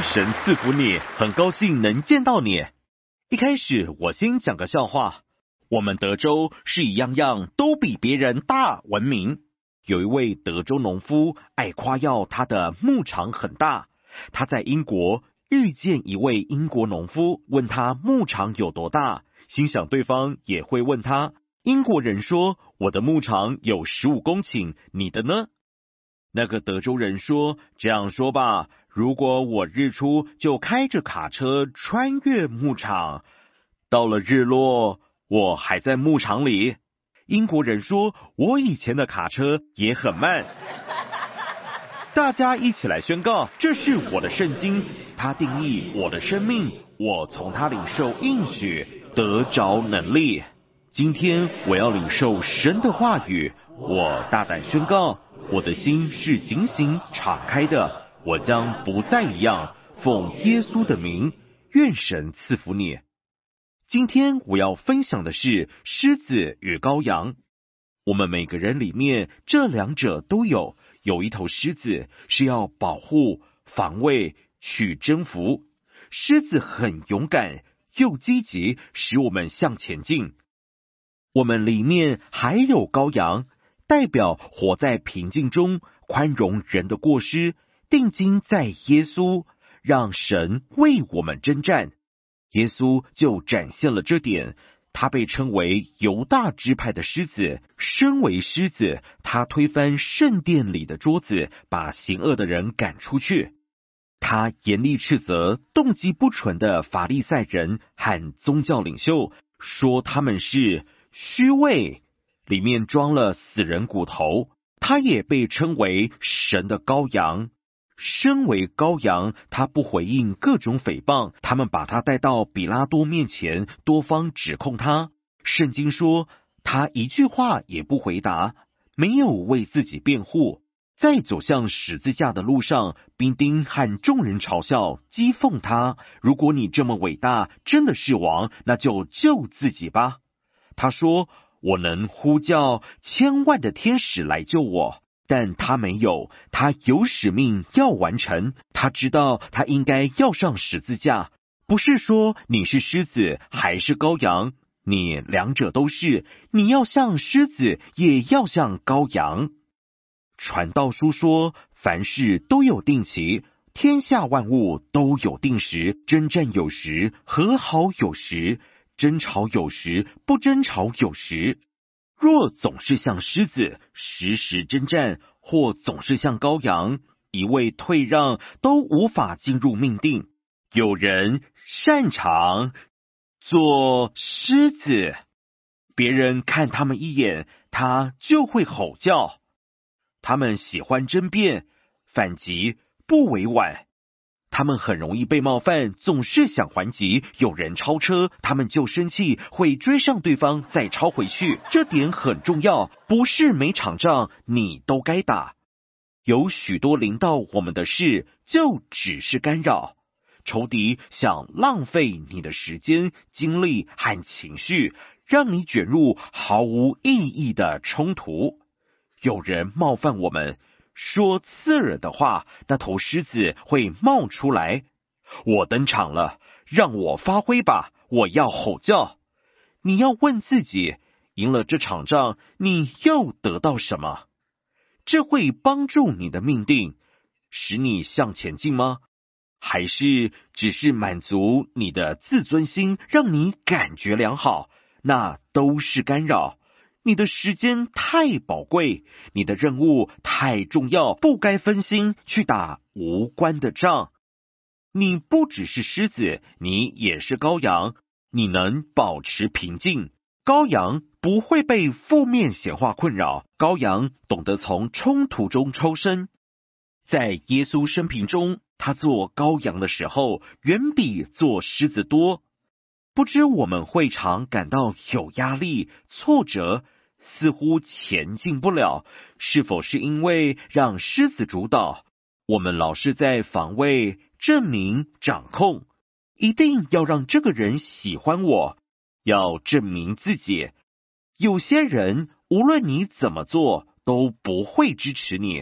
神赐福你，很高兴能见到你。一开始我先讲个笑话，我们德州是以样样都比别人大闻名。有一位德州农夫爱夸耀他的牧场很大，他在英国遇见一位英国农夫，问他牧场有多大，心想对方也会问他。英国人说，我的牧场有15公顷，你的呢？那个德州人说，这样说吧，如果我日出就开着卡车穿越牧场，到了日落，我还在牧场里。英国人说，我以前的卡车也很慢。大家一起来宣告，这是我的圣经，它定义我的生命，我从它领受应许，得着能力。今天我要领受神的话语，我大胆宣告，我的心是警醒敞开的，我将不再一样，奉耶稣的名，愿神赐福你。今天我要分享的是狮子与羔羊。我们每个人里面这两者都有，有一头狮子是要保护、防卫、去征服。狮子很勇敢又积极，使我们向前进。我们里面还有羔羊，代表活在平静中，宽容人的过失，定睛在耶稣，让神为我们征战。耶稣就展现了这点，他被称为犹大支派的狮子。身为狮子，他推翻圣殿里的桌子，把行恶的人赶出去。他严厉斥责动机不纯的法利赛人和宗教领袖，说他们是虚伪，里面装了死人骨头。他也被称为神的羔羊。身为羔羊，他不回应各种诽谤，他们把他带到比拉多面前，多方指控他。圣经说，他一句话也不回答，没有为自己辩护。在走向十字架的路上，兵丁和众人嘲笑讥讽他，如果你这么伟大，真的是王，那就救自己吧。他说，我能呼叫千万的天使来救我，但他没有，他有使命要完成，他知道他应该要上十字架。不是说你是狮子还是羔羊，你两者都是，你要像狮子，也要像羔羊。传道书说，凡事都有定期，天下万物都有定时，征战有时，和好有时，争吵有时，不争吵有时。若总是像狮子，时时征战，或总是像羔羊，一味退让，都无法进入命定。有人擅长做狮子，别人看他们一眼，他就会吼叫。他们喜欢争辩、反击，不委婉。他们很容易被冒犯，总是想还击。有人超车，他们就生气，会追上对方再超回去。这点很重要，不是每场仗你都该打。有许多临到我们的事，就只是干扰。仇敌想浪费你的时间、精力和情绪，让你卷入毫无意义的冲突。有人冒犯我们，说刺耳的话，那头狮子会冒出来。我登场了，让我发挥吧，我要吼叫。你要问自己，赢了这场仗，你又得到什么？这会帮助你的命定，使你向前进吗？还是只是满足你的自尊心，让你感觉良好？那都是干扰。你的时间太宝贵，你的任务太重要，不该分心去打无关的仗。你不只是狮子，你也是羔羊，你能保持平静。羔羊不会被负面显化困扰，羔羊懂得从冲突中抽身。在耶稣生平中，他做羔羊的时候，远比做狮子多。不知我们会常感到有压力、挫折，似乎前进不了，是否是因为让狮子主导？我们老是在防卫、证明、掌控，一定要让这个人喜欢我，要证明自己。有些人无论你怎么做，都不会支持你，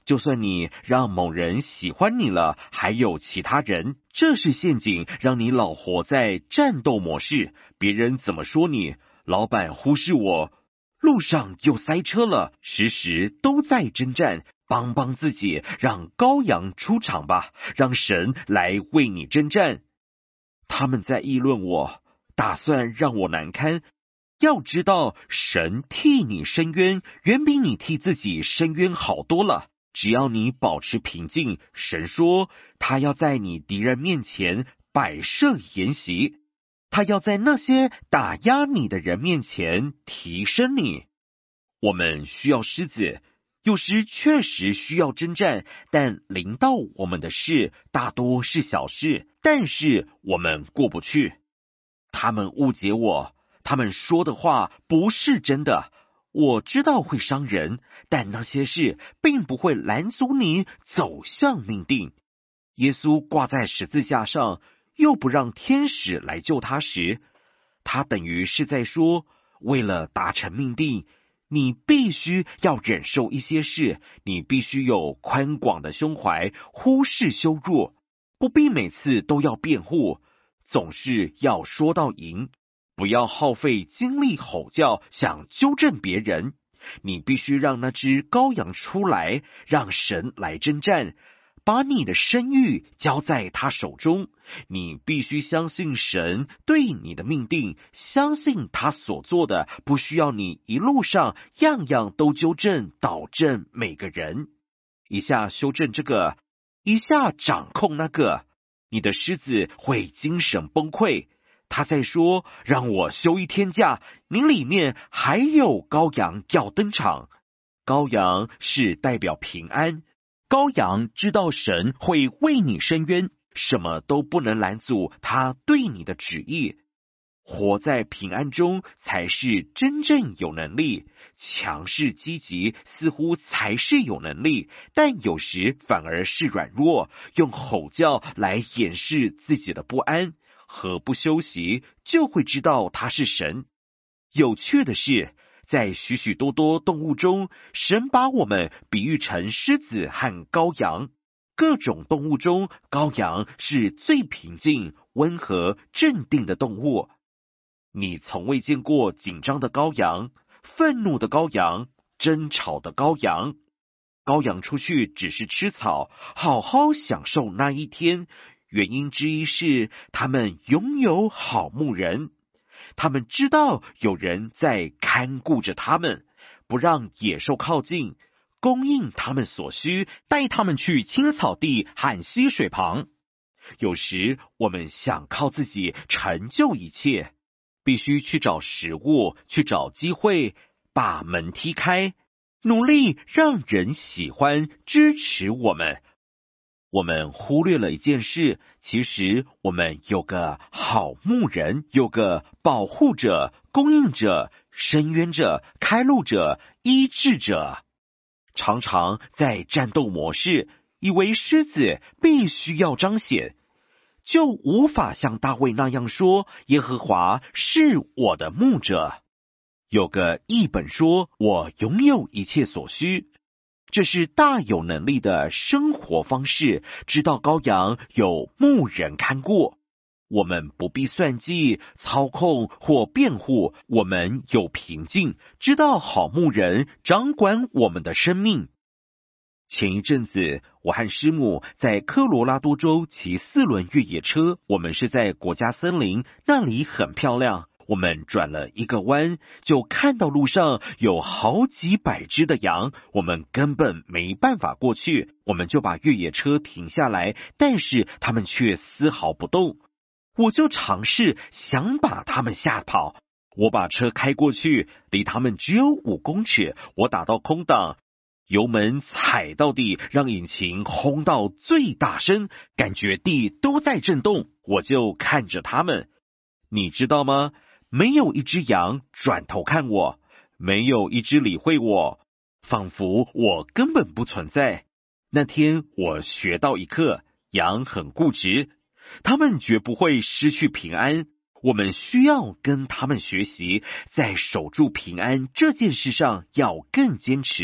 就算你让某人喜欢你了，还有其他人，这是陷阱，让你老活在战斗模式。别人怎么说你，老板忽视我，路上又塞车了，时时都在征战。帮自己，让羔羊出场吧，让神来为你征战。他们在议论我，打算让我难堪。要知道，神替你伸冤，远比你替自己伸冤好多了。只要你保持平静，神说他要在你敌人面前摆设筵席，他要在那些打压你的人面前提升你。我们需要狮子，有时确实需要征战，但临到我们的事大多是小事，但是我们过不去。他们误解我，他们说的话不是真的。我知道会伤人，但那些事并不会拦阻你走向命定。耶稣挂在十字架上，又不让天使来救他时，他等于是在说，为了达成命定，你必须要忍受一些事，你必须有宽广的胸怀，忽视羞辱，不必每次都要辩护，总是要说到赢。不要耗费精力吼叫，想纠正别人。你必须让那只羔羊出来，让神来征战，把你的声誉交在他手中。你必须相信神对你的命定，相信他所做的，不需要你一路上样样都纠正导正每个人，一下修正这个，一下掌控那个，你的狮子会精神崩溃。他在说，让我休一天假，您里面还有羔羊要登场。羔羊是代表平安，羔羊知道神会为你伸冤，什么都不能拦阻他对你的旨意。活在平安中才是真正有能力，强势积极似乎才是有能力，但有时反而是软弱，用吼叫来掩饰自己的不安和不休息，就会知道他是神。有趣的是，在许许多多动物中，神把我们比喻成狮子和羔羊。各种动物中，羔羊是最平静、温和、镇定的动物。你从未见过紧张的羔羊、愤怒的羔羊、争吵的羔羊。羔羊出去只是吃草，好好享受那一天。原因之一是他们拥有好牧人，他们知道有人在看顾着他们，不让野兽靠近，供应他们所需，带他们去青草地和溪水旁。有时我们想靠自己成就一切，必须去找食物，去找机会，把门踢开，努力让人喜欢支持我们。我们忽略了一件事，其实我们有个好牧人，有个保护者、供应者、伸冤者、开路者、医治者。常常在战斗模式，以为狮子必须要彰显，就无法像大卫那样说，耶和华是我的牧者。有个译本说，我拥有一切所需。这是大有能力的生活方式，知道羔羊有牧人看顾，我们不必算计、操控或辩护，我们有平静，知道好牧人掌管我们的生命。前一阵子，我和师母在科罗拉多州骑4轮越野车，我们是在国家森林，那里很漂亮。我们转了一个弯，就看到路上有好几百只的羊，我们根本没办法过去，我们就把越野车停下来，但是他们却丝毫不动。我就尝试想把他们吓跑，我把车开过去，离他们只有5公尺，我打到空档，油门踩到底，让引擎轰到最大声，感觉地都在震动，我就看着他们。你知道吗？没有一只羊转头看我，没有一只理会我，仿佛我根本不存在。那天我学到一课，羊很固执，他们绝不会失去平安。我们需要跟他们学习，在守住平安这件事上要更坚持。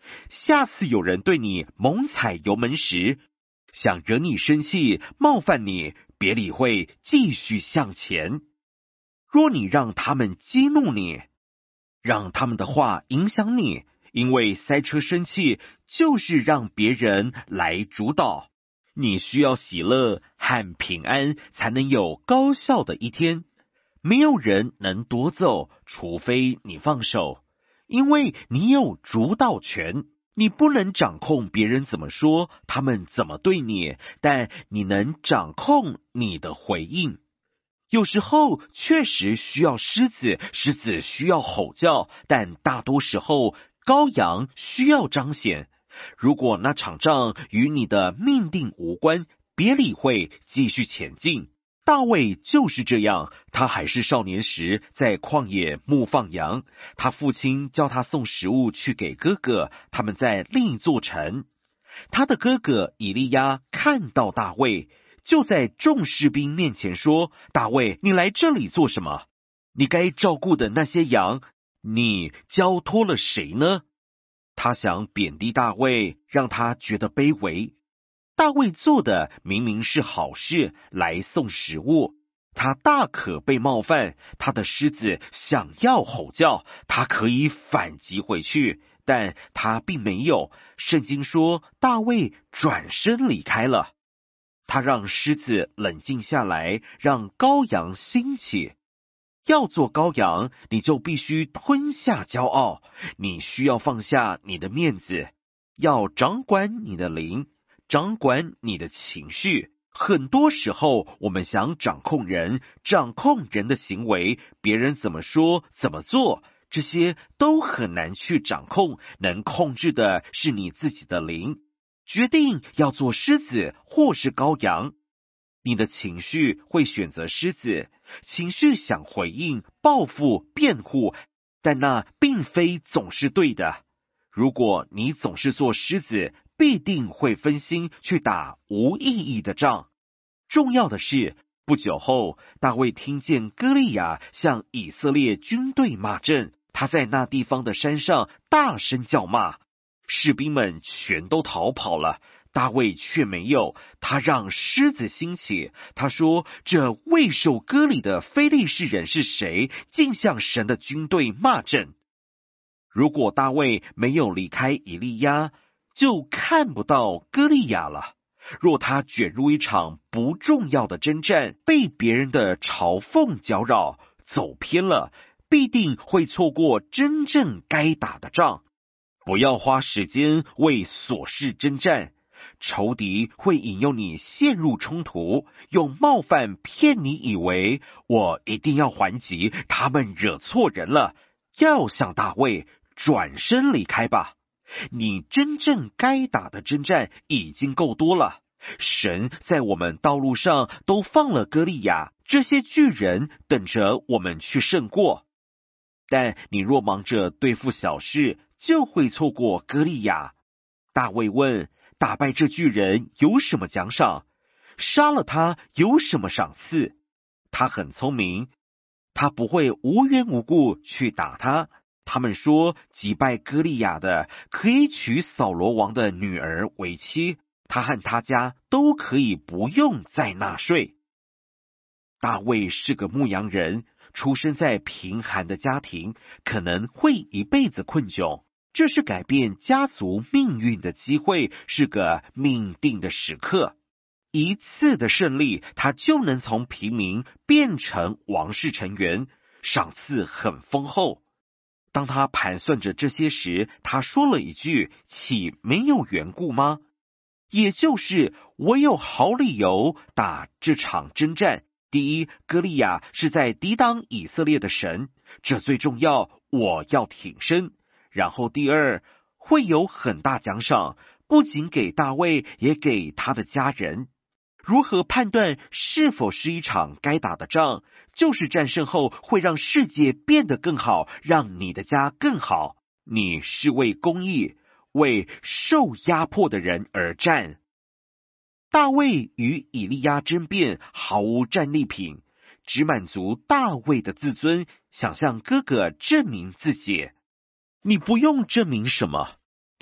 下次有人对你猛踩油门时，想惹你生气、冒犯你，别理会，继续向前。若你让他们激怒你，让他们的话影响你，因为塞车生气就是让别人来主导。你需要喜乐和平安，才能有高效的一天。没有人能夺走，除非你放手，因为你有主导权。你不能掌控别人怎么说，他们怎么对你，但你能掌控你的回应。有时候确实需要狮子，狮子需要吼叫，但大多时候羔羊需要彰显。如果那场仗与你的命定无关，别理会，继续前进。大卫就是这样，他还是少年时在旷野牧放羊，他父亲叫他送食物去给哥哥，他们在另一座城。他的哥哥以利亚看到大卫，就在众士兵面前说：大卫，你来这里做什么？你该照顾的那些羊，你交托了谁呢？他想贬低大卫，让他觉得卑微。大卫做的明明是好事，来送食物，他大可被冒犯，他的狮子想要吼叫，他可以反击回去，但他并没有。圣经说，大卫转身离开了。他让狮子冷静下来，让羔羊兴起。要做羔羊，你就必须吞下骄傲，你需要放下你的面子，要掌管你的灵，掌管你的情绪。很多时候，我们想掌控人，掌控人的行为，别人怎么说、怎么做，这些都很难去掌控。能控制的是你自己的灵，决定要做狮子或是羔羊。你的情绪会选择狮子，情绪想回应、报复、辩护，但那并非总是对的。如果你总是做狮子，必定会分心去打无意义的仗。重要的是，不久后，大卫听见歌利亚向以色列军队骂阵，他在那地方的山上大声叫骂，士兵们全都逃跑了。大卫却没有，他让狮子兴起。他说：这未受割礼的非利士人是谁，竟向神的军队骂阵？如果大卫没有离开以利亚，就看不到歌利亚了。若他卷入一场不重要的征战，被别人的嘲讽搅扰，走偏了，必定会错过真正该打的仗。不要花时间为琐事征战，仇敌会引诱你陷入冲突，用冒犯骗你以为我一定要还击，他们惹错人了。要像大卫，转身离开吧。你真正该打的征战已经够多了。神在我们道路上都放了歌利亚，这些巨人等着我们去胜过。但你若忙着对付小事，就会错过歌利亚。大卫问：打败这巨人有什么奖赏？杀了他有什么赏赐？他很聪明，他不会无缘无故去打他。他们说，击败歌利亚的可以娶扫罗王的女儿为妻，他和他家都可以不用再纳税。大卫是个牧羊人，出生在贫寒的家庭，可能会一辈子困窘。这是改变家族命运的机会，是个命定的时刻。一次的胜利，他就能从平民变成王室成员，赏赐很丰厚。当他盘算着这些时，他说了一句：岂没有缘故吗？也就是我有好理由打这场征战。第一，歌利亚是在抵挡以色列的神，这最重要，我要挺身。然后第二，会有很大奖赏，不仅给大卫，也给他的家人。如何判断是否是一场该打的仗？就是战胜后会让世界变得更好，让你的家更好。你是为公义，为受压迫的人而战。大卫与以利亚争辩毫无战利品，只满足大卫的自尊，想向哥哥证明自己。你不用证明什么，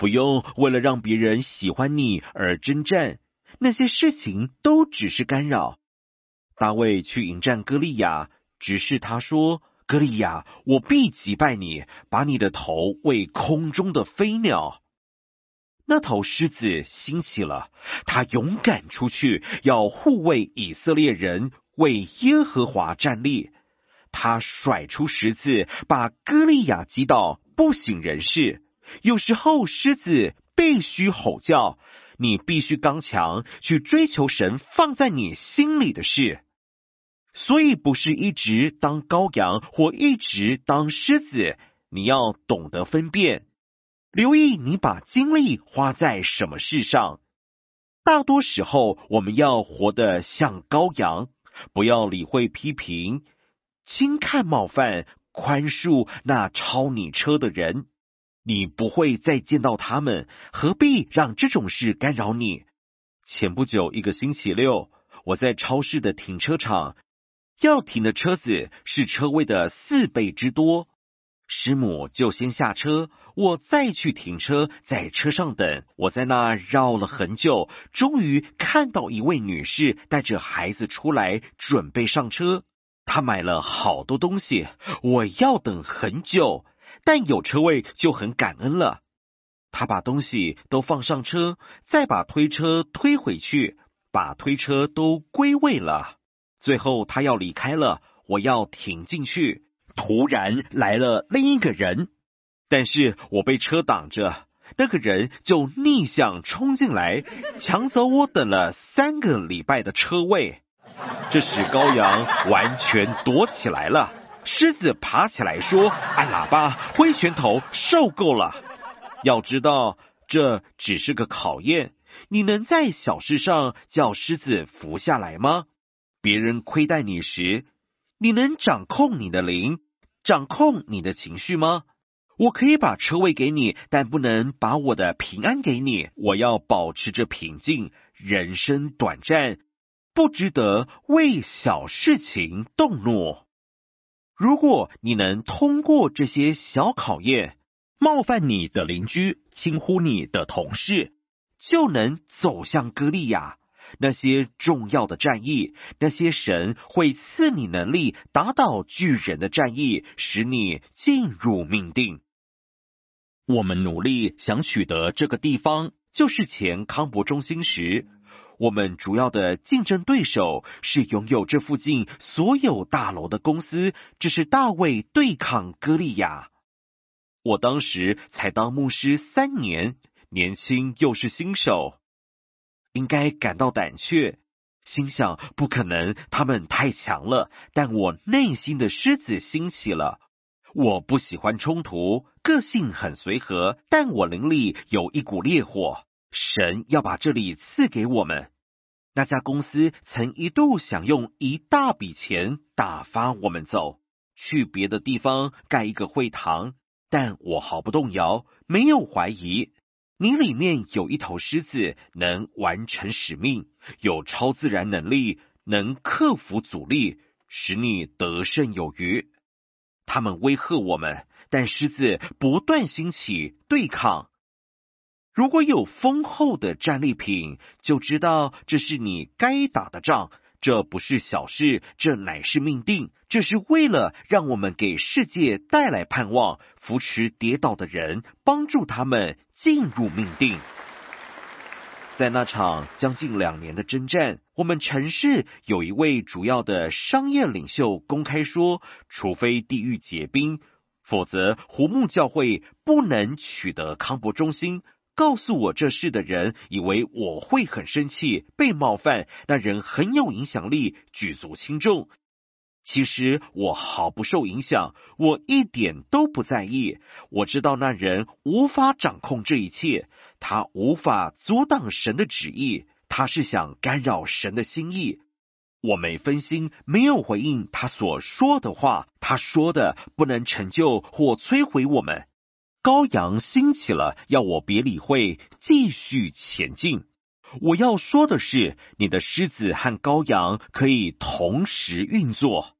不用为了让别人喜欢你而征战，那些事情都只是干扰。大卫去迎战歌利亚，指示他说：歌利亚，我必击败你，把你的头喂空中的飞鸟。那头狮子兴起了，他勇敢出去，要护卫以色列人，为耶和华站立。他甩出石子，把歌利亚击倒，不省人事。有时候狮子必须吼叫，你必须刚强，去追求神放在你心里的事。所以不是一直当羔羊或一直当狮子，你要懂得分辨，留意你把精力花在什么事上。大多时候我们要活得像羔羊，不要理会批评，轻看冒犯，宽恕那超你车的人。你不会再见到他们，何必让这种事干扰你？前不久一个星期六，我在超市的停车场，要停的车子是车位的4倍之多。师母就先下车，我再去停车，在车上等。我在那绕了很久，终于看到一位女士带着孩子出来，准备上车。她买了好多东西，我要等很久，但有车位就很感恩了。她把东西都放上车，再把推车推回去，把推车都归位了。最后她要离开了，我要停进去。突然来了另一个人，但是我被车挡着，那个人就逆向冲进来，抢走我等了3个礼拜的车位。这时羔羊完全躲起来了，狮子爬起来说：按喇叭，挥拳头，受够了。要知道，这只是个考验，你能在小事上叫狮子服下来吗？别人亏待你时，你能掌控你的灵，掌控你的情绪吗？我可以把车位给你，但不能把我的平安给你。我要保持着平静，人生短暂，不值得为小事情动怒。如果你能通过这些小考验，冒犯你的邻居，轻忽你的同事，就能走向歌利亚。那些重要的战役，那些神会赐你能力打倒巨人的战役，使你进入命定。我们努力想取得这个地方，就是前康博中心时，我们主要的竞争对手是拥有这附近所有大楼的公司，这是大卫对抗歌利亚。我当时才当牧师3年，年轻又是新手，应该感到胆怯，心想不可能，他们太强了。但我内心的狮子兴起了。我不喜欢冲突，个性很随和，但我灵里有一股烈火，神要把这里赐给我们。那家公司曾一度想用一大笔钱打发我们走，去别的地方盖一个会堂，但我毫不动摇，没有怀疑。你里面有一头狮子，能完成使命，有超自然能力，能克服阻力，使你得胜有余。他们威吓我们，但狮子不断兴起对抗。如果有丰厚的战利品，就知道这是你该打的仗。这不是小事，这乃是命定。这是为了让我们给世界带来盼望，扶持跌倒的人，帮助他们进入命定。在那场将近2年的征战，我们城市有一位主要的商业领袖公开说，除非地狱结冰，否则胡木教会不能取得康博中心。告诉我这事的人以为我会很生气，被冒犯，那人很有影响力，举足轻重。其实我毫不受影响，我一点都不在意。我知道那人无法掌控这一切，他无法阻挡神的旨意，他是想干扰神的心意。我没分心，没有回应他所说的话，他说的不能成就或摧毁我们。羔羊兴起了，要我别理会，继续前进。我要说的是，你的狮子和羔羊可以同时运作。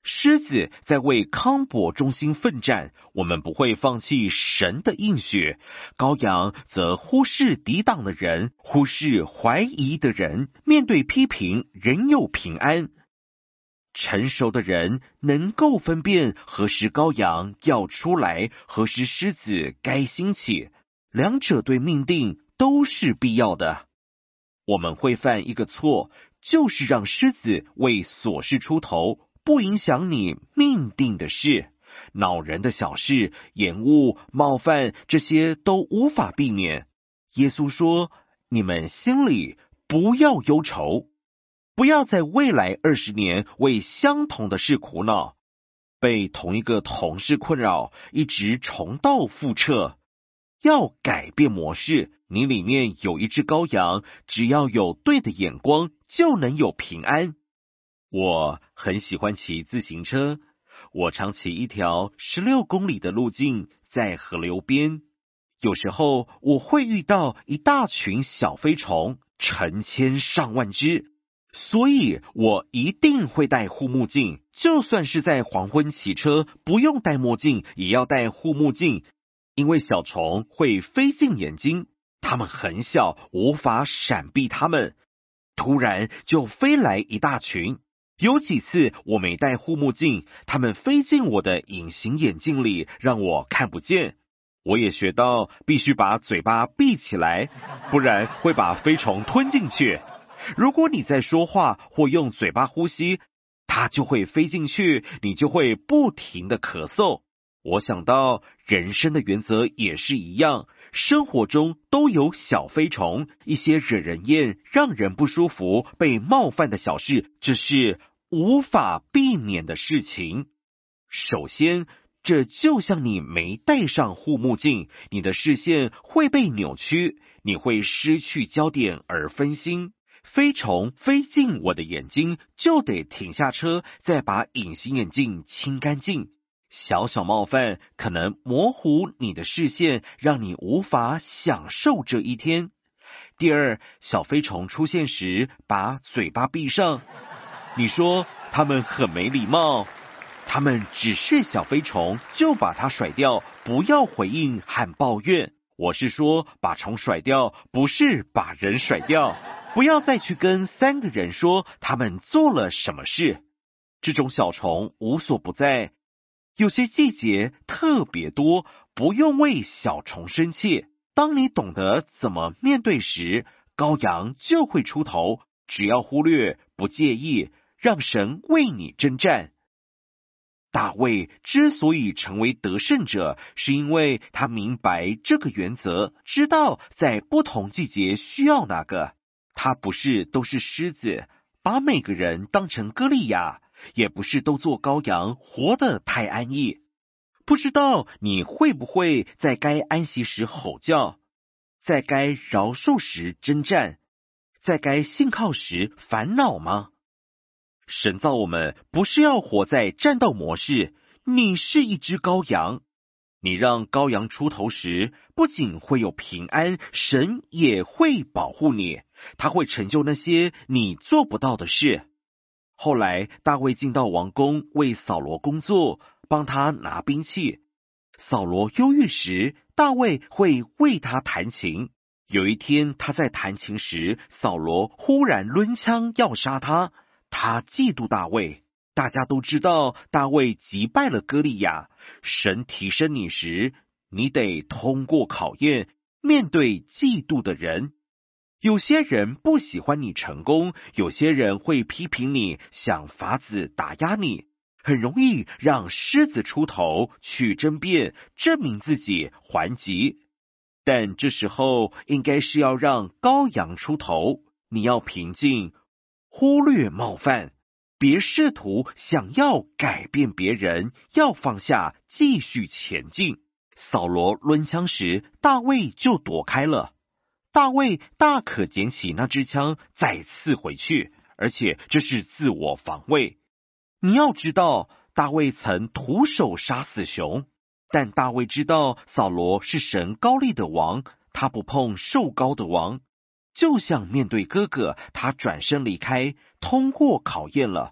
狮子在为康柏中心奋战，我们不会放弃神的应许；羔羊则忽视抵挡的人，忽视怀疑的人，面对批评仍有平安。成熟的人能够分辨何时羔羊要出来，何时狮子该兴起，两者对命定都是必要的。我们会犯一个错，就是让狮子为琐事出头，不影响你命定的事。恼人的小事、延误、冒犯，这些都无法避免。耶稣说，你们心里不要忧愁，不要在未来20年为相同的事苦恼，被同一个同事困扰，一直重蹈覆辙。要改变模式，你里面有一只羔羊，只要有对的眼光，就能有平安。我很喜欢骑自行车，我常骑一条16公里的路径，在河流边。有时候我会遇到一大群小飞虫，成千上万只，所以我一定会戴护目镜，就算是在黄昏骑车，不用戴墨镜，也要戴护目镜。因为小虫会飞进眼睛，它们很小，无法闪避它们。突然就飞来一大群，有几次我没戴护目镜，它们飞进我的隐形眼镜里，让我看不见。我也学到必须把嘴巴闭起来，不然会把飞虫吞进去。如果你在说话或用嘴巴呼吸，它就会飞进去，你就会不停的咳嗽。我想到人生的原则也是一样，生活中都有小飞虫，一些惹人厌、让人不舒服、被冒犯的小事，这是无法避免的事情。首先，这就像你没戴上护目镜，你的视线会被扭曲，你会失去焦点而分心。飞虫飞进我的眼睛，就得停下车，再把隐形眼镜清干净。小小冒犯可能模糊你的视线，让你无法享受这一天。第二，小飞虫出现时，把嘴巴闭上。你说他们很没礼貌，他们只是小飞虫，就把它甩掉，不要回应和抱怨。我是说把虫甩掉，不是把人甩掉。不要再去跟3个人说他们做了什么事。这种小虫无所不在。有些季节特别多，不用为小虫生气。当你懂得怎么面对时，羔羊就会出头。只要忽略，不介意，让神为你征战。大卫之所以成为得胜者，是因为他明白这个原则，知道在不同季节需要哪个。他不是都是狮子，把每个人当成歌利亚。也不是都做羔羊，活得太安逸。不知道你会不会在该安息时吼叫，在该饶恕时征战，在该信靠时烦恼吗？神造我们不是要活在战斗模式，你是一只羔羊。你让羔羊出头时，不仅会有平安，神也会保护你，他会成就那些你做不到的事。后来大卫进到王宫，为扫罗工作，帮他拿兵器。扫罗忧郁时，大卫会为他弹琴。有一天他在弹琴时，扫罗忽然抡枪要杀他。他嫉妒大卫。大家都知道大卫击败了歌利亚。神提升你时，你得通过考验，面对嫉妒的人。有些人不喜欢你成功，有些人会批评你，想法子打压你，很容易让狮子出头，去争辩，证明自己，还击。但这时候应该是要让羔羊出头，你要平静，忽略冒犯，别试图想要改变别人，要放下，继续前进。扫罗抡枪时，大卫就躲开了。大卫大可捡起那支枪再刺回去，而且这是自我防卫。你要知道，大卫曾徒手杀死熊，但大卫知道扫罗是神膏立的王，他不碰受膏的王。就像面对哥哥，他转身离开，通过考验了。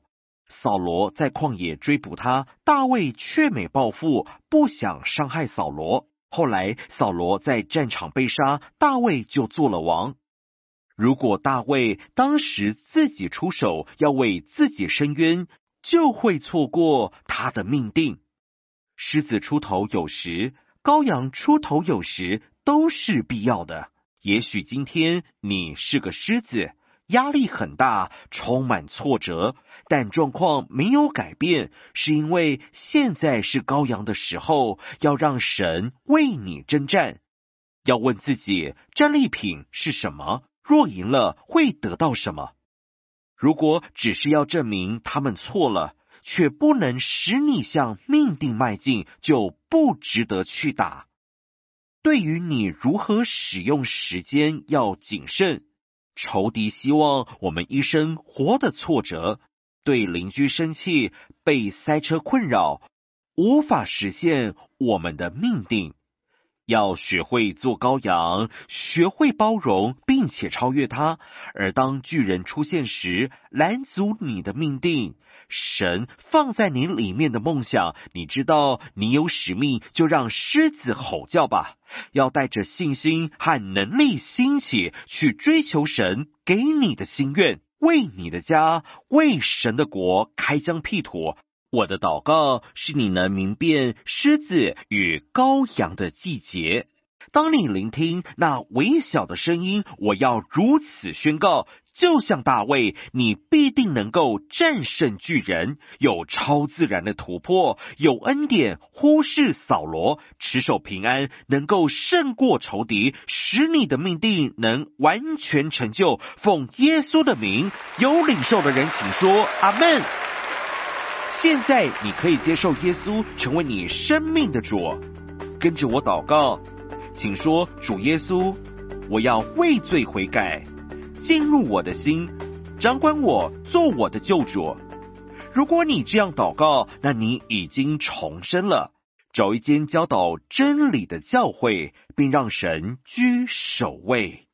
扫罗在旷野追捕他，大卫却没报复，不想伤害扫罗。后来扫罗在战场被杀，大卫就做了王。如果大卫当时自己出手，要为自己伸冤，就会错过他的命定。狮子出头有时，羔羊出头有时，都是必要的。也许今天你是个狮子，压力很大，充满挫折，但状况没有改变，是因为现在是羔羊的时候，要让神为你征战。要问自己，战利品是什么？若赢了，会得到什么？如果只是要证明他们错了，却不能使你向命定迈进，就不值得去打。对于你如何使用时间要谨慎。仇敌希望我们一生活得挫折，对邻居生气，被塞车困扰，无法实现我们的命定。要学会做羔羊，学会包容，并且超越它。而当巨人出现时，拦阻你的命定。神放在你里面的梦想，你知道你有使命，就让狮子吼叫吧。要带着信心和能力兴起，去追求神给你的心愿，为你的家，为神的国开疆辟土。我的祷告是你能明辨狮子与羔羊的季节。当你聆听那微小的声音，我要如此宣告，就像大卫，你必定能够战胜巨人，有超自然的突破，有恩典忽视扫罗，持守平安，能够胜过仇敌，使你的命定能完全成就。奉耶稣的名，有领受的人请说阿们。现在你可以接受耶稣成为你生命的主，跟着我祷告，请说：主耶稣，我要为罪悔改，进入我的心，掌管我，做我的救主。如果你这样祷告，那你已经重生了。找一间教导真理的教会，并让神居首位。